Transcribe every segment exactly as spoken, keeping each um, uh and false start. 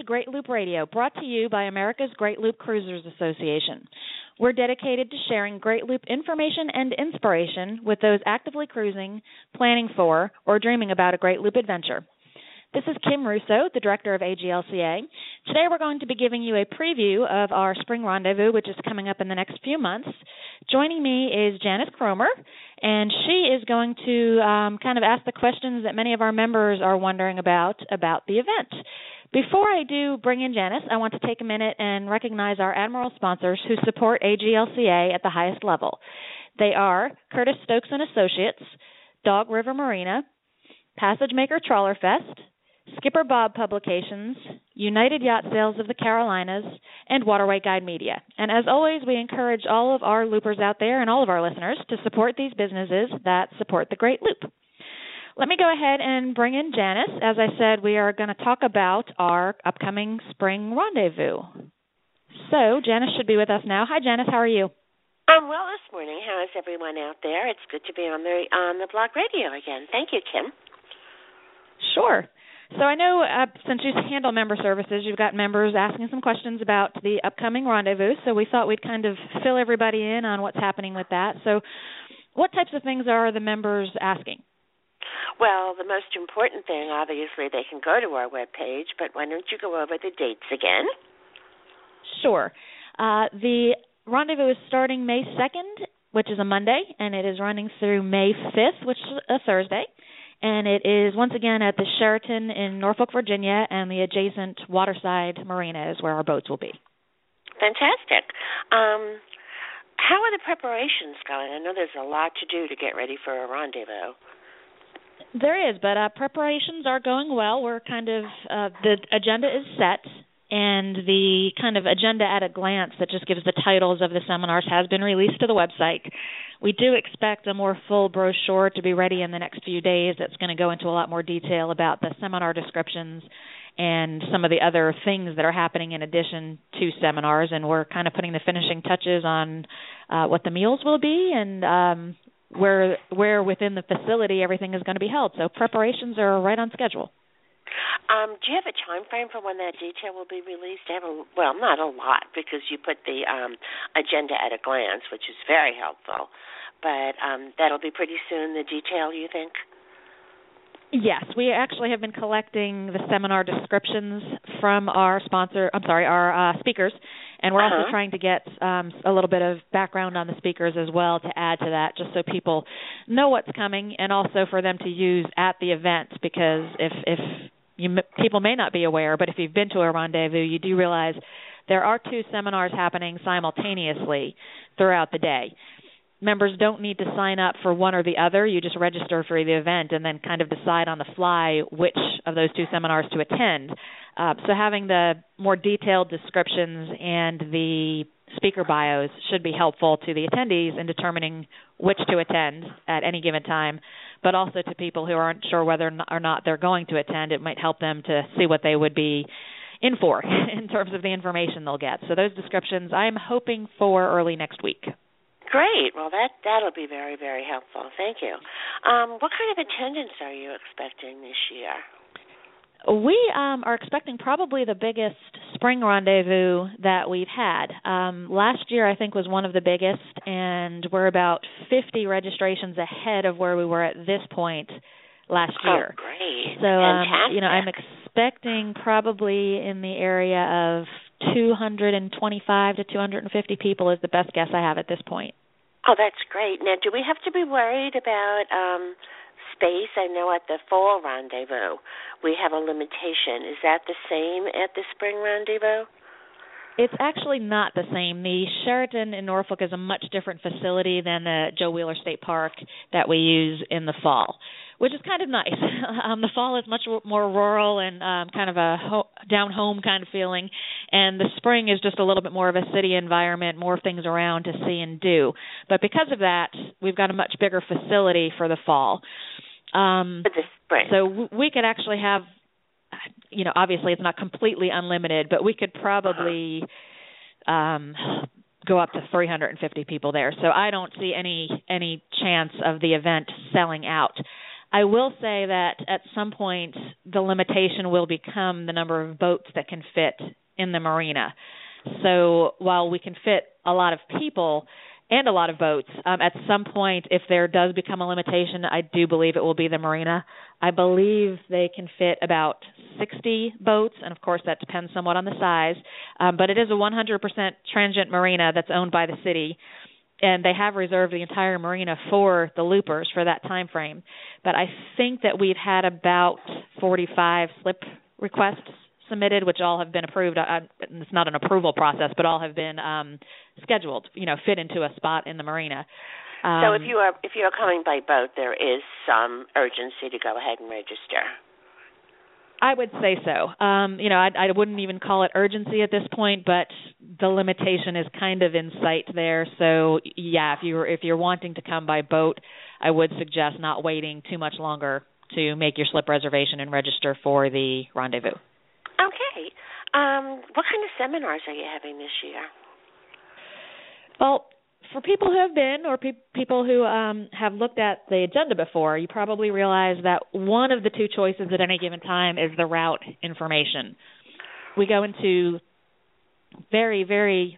Great Loop Radio, brought to you by America's Great Loop Cruisers Association. We're dedicated to sharing Great Loop information and inspiration with those actively cruising, planning for, or dreaming about a Great Loop adventure. This is Kim Russo, the director of A G L C A. Today we're going to be giving you a preview of our spring rendezvous, which is coming up in the next few months. Joining me is Janice Cromer, and she is going to um, kind of ask the questions that many of our members are wondering about, about the event. Before I do bring in Janice, I want to take a minute and recognize our Admiral sponsors who support A G L C A at the highest level. They are Curtis Stokes and Associates, Dog River Marina, Passage Maker Trawler Fest, Skipper Bob Publications, United Yacht Sales of the Carolinas, and Waterway Guide Media. And as always, we encourage all of our loopers out there and all of our listeners to support these businesses that support the Great Loop. Let me go ahead and bring in Janice. As I said, we are going to talk about our upcoming spring rendezvous. So Janice should be with us now. Hi, Janice. How are you? I'm well this morning. How is everyone out there? It's good to be on the on the blog radio again. Thank you, Kim. Sure. So I know uh, since you handle member services, you've got members asking some questions about the upcoming rendezvous, so we thought we'd kind of fill everybody in on what's happening with that. So what types of things are the members asking? Well, the most important thing, obviously, they can go to our webpage, but why don't you go over the dates again? Sure. Uh, the rendezvous is starting May second, which is a Monday, and it is running through May fifth, which is a Thursday. And it is, once again, at the Sheraton in Norfolk, Virginia, and the adjacent Waterside Marina is where our boats will be. Fantastic. Um, how are the preparations going? I know there's a lot to do to get ready for a rendezvous. There is, but uh, preparations are going well. We're kind of, uh, the agenda is set, and the kind of agenda at a glance that just gives the titles of the seminars has been released to the website. We do expect a more full brochure to be ready in the next few days that's going to go into a lot more detail about the seminar descriptions and some of the other things that are happening in addition to seminars, and we're kind of putting the finishing touches on uh, what the meals will be and um, where where within the facility everything is going to be held. So preparations are right on schedule. Um, do you have a time frame for when that detail will be released? I have a, well, not a lot, because you put the um, agenda at a glance, which is very helpful. But um, that'll be pretty soon, the detail, you think? Yes, we actually have been collecting the seminar descriptions from our sponsor, I'm sorry, our uh, speakers, and we're uh-huh. also trying to get um, a little bit of background on the speakers as well to add to that, just so people know what's coming, and also for them to use at the event, because if, if you, people may not be aware, but if you've been to a rendezvous, you do realize there are two seminars happening simultaneously throughout the day. Members don't need to sign up for one or the other. You just register for the event and then kind of decide on the fly which of those two seminars to attend. Uh, so having the more detailed descriptions and the speaker bios should be helpful to the attendees in determining which to attend at any given time, but also to people who aren't sure whether or not they're going to attend. It might help them to see what they would be in for in terms of the information they'll get. So those descriptions I'm hoping for early next week. Great. Well, that, that'll be very, very helpful. Thank you. Um, what kind of attendance are you expecting this year? We um, are expecting probably the biggest spring rendezvous that we've had. Um, last year, I think, was one of the biggest, and we're about fifty registrations ahead of where we were at this point last year. Oh, great. So, um, you know, I'm expecting probably in the area of two hundred twenty-five to two hundred fifty people is the best guess I have at this point. Oh, that's great. Now, do we have to be worried about um, space? I know at the fall rendezvous we have a limitation. Is that the same at the spring rendezvous? It's actually not the same. The Sheraton in Norfolk is a much different facility than the Joe Wheeler State Park that we use in the fall, which is kind of nice. um, the fall is much more rural and um, kind of a ho- down-home kind of feeling, and the spring is just a little bit more of a city environment, more things around to see and do. But because of that, we've got a much bigger facility for the fall. Um, for the spring. So w- we could actually have, you know, obviously it's not completely unlimited, but we could probably uh-huh. um, go up to three hundred fifty people there. So I don't see any any chance of the event selling out. I will say that at some point the limitation will become the number of boats that can fit in the marina. So while we can fit a lot of people and a lot of boats, um, at some point, if there does become a limitation, I do believe it will be the marina. I believe they can fit about sixty boats, and of course that depends somewhat on the size, um, but it is a one hundred percent transient marina that's owned by the city, and they have reserved the entire marina for the loopers for that time frame. But I think that we've had about forty-five slip requests submitted, which all have been approved. I, it's not an approval process, but all have been um, scheduled, you know, fit into a spot in the marina. Um, so if you are if you are coming by boat, there is some urgency to go ahead and register. I would say so. Um, you know, I, I wouldn't even call it urgency at this point, but the limitation is kind of in sight there. So, yeah, if you're if you're wanting to come by boat, I would suggest not waiting too much longer to make your slip reservation and register for the rendezvous. Okay. Um, what kind of seminars are you having this year? Well, for people who have been or pe- people who um, have looked at the agenda before, you probably realize that one of the two choices at any given time is the route information. We go into very, very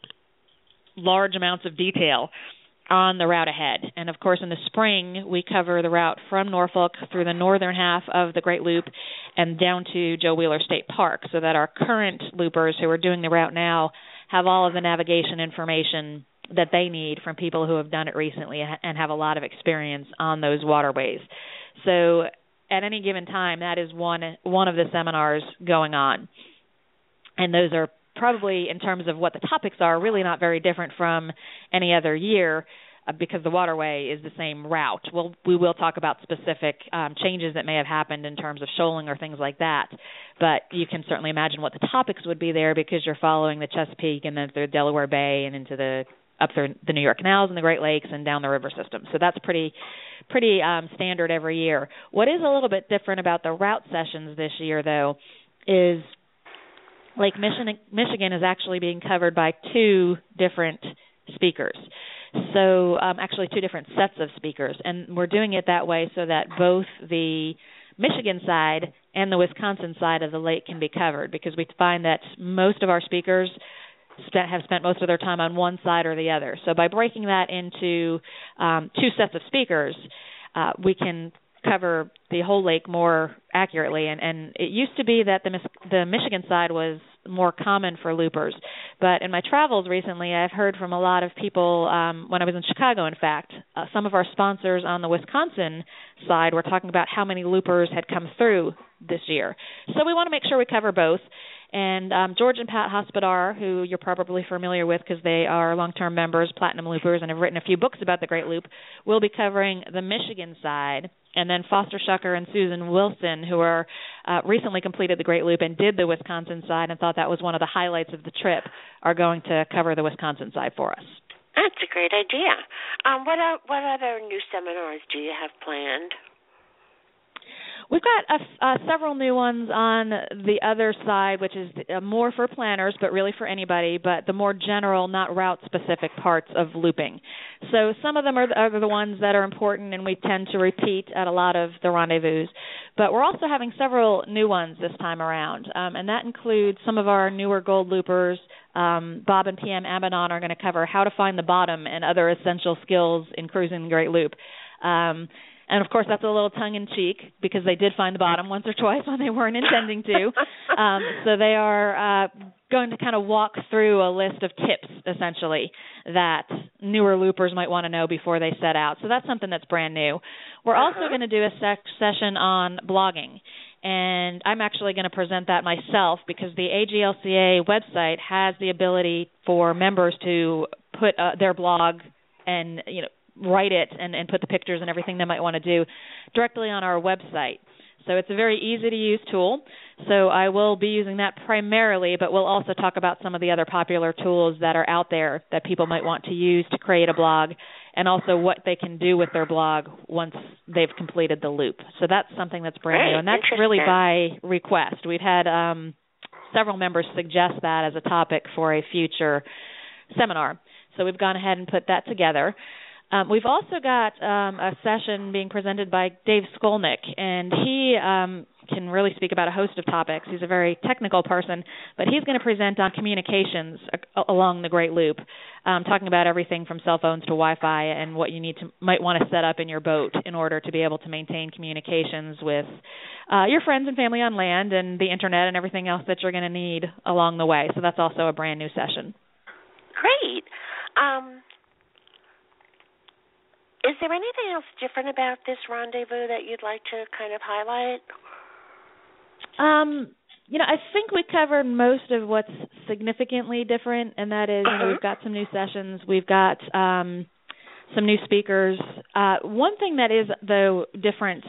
large amounts of detail on the route ahead. And, of course, in the spring, we cover the route from Norfolk through the northern half of the Great Loop and down to Joe Wheeler State Park, so that our current loopers who are doing the route now have all of the navigation information that they need from people who have done it recently and have a lot of experience on those waterways. So at any given time, that is one one of the seminars going on. And those are probably, in terms of what the topics are, really not very different from any other year uh, because the waterway is the same route. We'll, we will talk about specific um, changes that may have happened in terms of shoaling or things like that, but you can certainly imagine what the topics would be there because you're following the Chesapeake and then through Delaware Bay and into the up through the New York Canals and the Great Lakes and down the river system. So that's pretty pretty um, standard every year. What is a little bit different about the route sessions this year, though, is Lake Michigan, Michigan is actually being covered by two different speakers. So um, actually two different sets of speakers. And we're doing it that way so that both the Michigan side and the Wisconsin side of the lake can be covered, because we find that most of our speakers spent, have spent most of their time on one side or the other. So by breaking that into um, two sets of speakers, uh, we can cover the whole lake more accurately. And, and it used to be that the the Michigan side was more common for loopers. But in my travels recently, I've heard from a lot of people, um, when I was in Chicago, in fact, uh, some of our sponsors on the Wisconsin side were talking about how many loopers had come through this year. So we want to make sure we cover both. And um, George and Pat Hospodar, who you're probably familiar with because they are long-term members, Platinum Loopers, and have written a few books about the Great Loop, will be covering the Michigan side. And then Foster Shucker and Susan Wilson, who are uh, recently completed the Great Loop and did the Wisconsin side and thought that was one of the highlights of the trip, are going to cover the Wisconsin side for us. That's a great idea. Um, what are, what other new seminars do you have planned? We've got a, uh, several new ones on the other side, which is uh, more for planners, but really for anybody, but the more general, not route-specific parts of looping. So some of them are the, are the ones that are important, and we tend to repeat at a lot of the rendezvous. But we're also having several new ones this time around, um, and that includes some of our newer gold loopers. Um, Bob and P M Abaddon are going to cover how to find the bottom and other essential skills in cruising the Great Loop. Um, And, of course, that's a little tongue-in-cheek because they did find the bottom once or twice when they weren't intending to. Um, so they are uh, going to kind of walk through a list of tips, essentially, that newer loopers might want to know before they set out. So that's something that's brand new. We're also uh-huh. going to do a sec- session on blogging. And I'm actually going to present that myself because the A G L C A website has the ability for members to put uh, their blog and, you know, write it and, and put the pictures and everything they might want to do directly on our website. So it's a very easy-to-use tool. So I will be using that primarily, but we'll also talk about some of the other popular tools that are out there that people might want to use to create a blog, and also what they can do with their blog once they've completed the loop. So that's something that's brand Great, new, and that's really by request. We've had um, several members suggest that as a topic for a future seminar. So we've gone ahead and put that together. Um, we've also got um, a session being presented by Dave Skolnick, and he um, can really speak about a host of topics. He's a very technical person, but he's going to present on communications a- along the Great Loop, um, talking about everything from cell phones to Wi-Fi and what you need to might want to set up in your boat in order to be able to maintain communications with uh, your friends and family on land and the internet and everything else that you're going to need along the way. So that's also a brand new session. Great. Um, is there anything else different about this rendezvous that you'd like to kind of highlight? Um, you know, I think we covered most of what's significantly different, and that is, you know, we've got some new sessions, we've got um, some new speakers. Uh, one thing that is, though, different,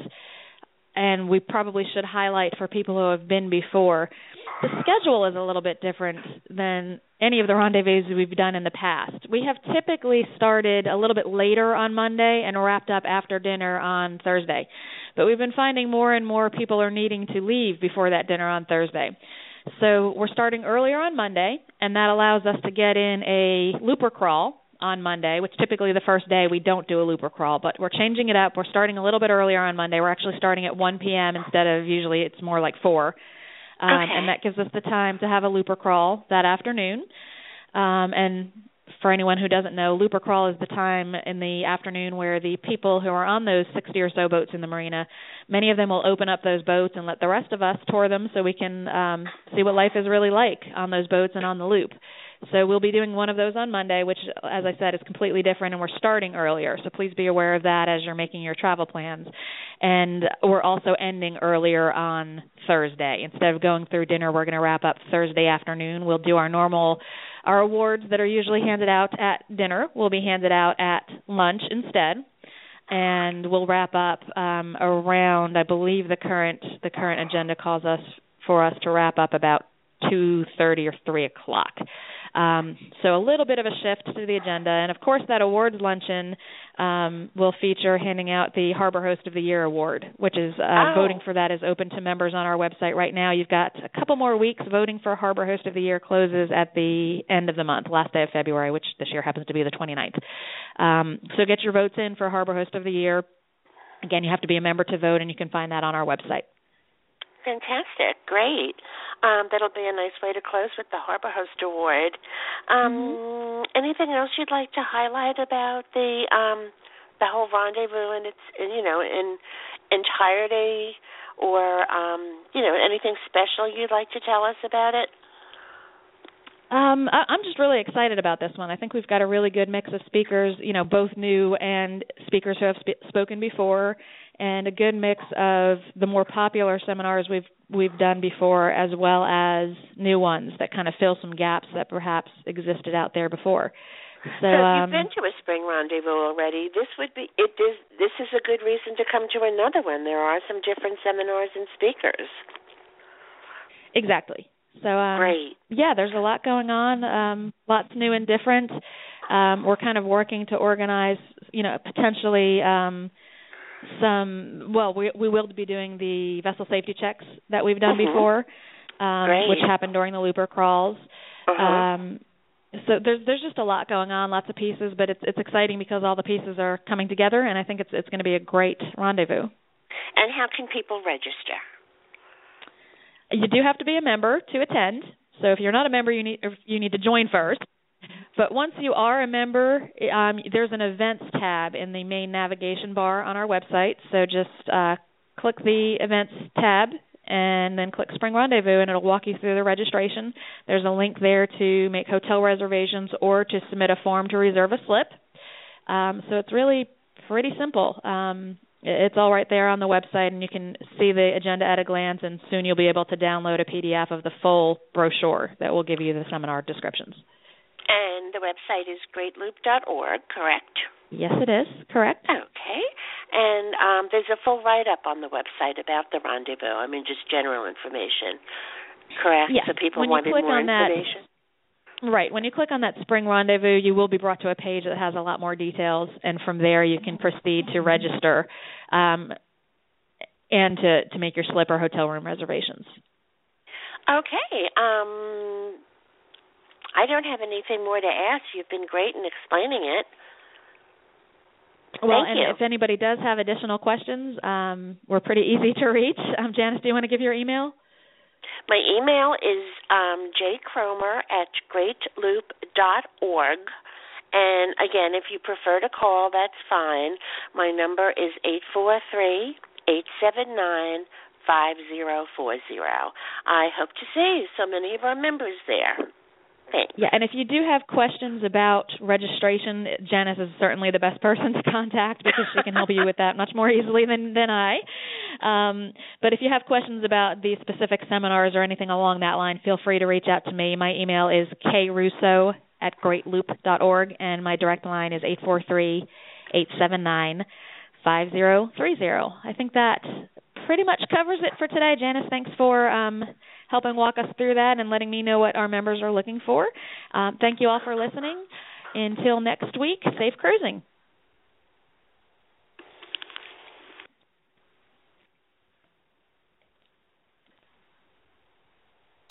and we probably should highlight for people who have been before, the schedule is a little bit different than any of the rendezvous we've done in the past. We have typically started a little bit later on Monday and wrapped up after dinner on Thursday. But we've been finding more and more people are needing to leave before that dinner on Thursday. So we're starting earlier on Monday, and that allows us to get in a looper crawl on Monday, which typically the first day we don't do a looper crawl, but we're changing it up. We're starting a little bit earlier on Monday. We're actually starting at one p.m. instead of usually it's more like four. Um, okay. And that gives us the time to have a looper crawl that afternoon. Um, and for anyone who doesn't know, looper crawl is the time in the afternoon where the people who are on those sixty or so boats in the marina, many of them will open up those boats and let the rest of us tour them so we can um, see what life is really like on those boats and on the loop. So we'll be doing one of those on Monday, which, as I said, is completely different, and we're starting earlier. So please be aware of that as you're making your travel plans. And we're also ending earlier on Thursday. Instead of going through dinner, we're going to wrap up Thursday afternoon. We'll do our normal, our awards that are usually handed out at dinner will be handed out at lunch instead. And we'll wrap up um, around, I believe the current the current agenda calls us for us to wrap up about two thirty or three o'clock. Um, so a little bit of a shift to the agenda. And, of course, that awards luncheon um, will feature handing out the Harbor Host of the Year award, which is uh, oh. voting for that is open to members on our website right now. You've got a couple more weeks. Voting for Harbor Host of the Year closes at the end of the month, last day of February, which this year happens to be the twenty-ninth. Um, so get your votes in for Harbor Host of the Year. Again, you have to be a member to vote, and you can find that on our website. Fantastic. Great. Um, that'll be a nice way to close with the Harbor Host Award. Um, mm-hmm. Anything else you'd like to highlight about the um, the whole rendezvous and its, you know, in entirety, or um, you know, anything special you'd like to tell us about it? Um, I, I'm just really excited about this one. I think we've got a really good mix of speakers, you know, both new and speakers who have sp- spoken before, and a good mix of the more popular seminars we've we've done before, as well as new ones that kind of fill some gaps that perhaps existed out there before. So, so if um, you've been to a spring rendezvous already, this would be it is this is a good reason to come to another one. There are some different seminars and speakers. Exactly. So, um, Great. yeah, there's a lot going on, um, lots new and different. Um, we're kind of working to organize, you know, potentially um, some, well, we, we will be doing the vessel safety checks that we've done mm-hmm. before, um, which happened during the looper crawls. Uh-huh. Um, so there's there's just a lot going on, lots of pieces, but it's it's exciting because all the pieces are coming together, and I think it's it's going to be a great rendezvous. And how can people register? You do have to be a member to attend. So if you're not a member, you need you need to join first. But once you are a member, um, there's an events tab in the main navigation bar on our website. So just uh, click the events tab and then click Spring Rendezvous, and it'll walk you through the registration. There's a link there to make hotel reservations or to submit a form to reserve a slip. Um, so it's really pretty simple. Um, It's all right there on the website, and you can see the agenda at a glance, and soon you'll be able to download a P D F of the full brochure that will give you the seminar descriptions. And the website is great loop dot org, correct? Yes, it is. Correct. Okay. And um, there's a full write-up on the website about the rendezvous. I mean, just general information, correct? Yes. So people when wanted you click more on information? That, right. When you click on that Spring Rendezvous, you will be brought to a page that has a lot more details, and from there you can proceed to register um, and to, to make your slip or hotel room reservations. Okay. Um, I don't have anything more to ask. You've been great in explaining it. Well, Thank and you. if anybody does have additional questions, um, we're pretty easy to reach. Um, Janice, do you want to give your email? My email is um, jcromer at great loop dot org. And, again, if you prefer to call, that's fine. My number is eight four three, eight seven nine, five zero four zero. I hope to see so many of our members there. Thanks. Yeah, and if you do have questions about registration, Janice is certainly the best person to contact because she can help you with that much more easily than, than I. Um, but if you have questions about the specific seminars or anything along that line, feel free to reach out to me. My email is krusso at great loop dot org, and my direct line is eight four three, eight seven nine, five zero three zero. I think that pretty much covers it for today. Janice, thanks for um, helping walk us through that and letting me know what our members are looking for. Um, thank you all for listening. Until next week, safe cruising.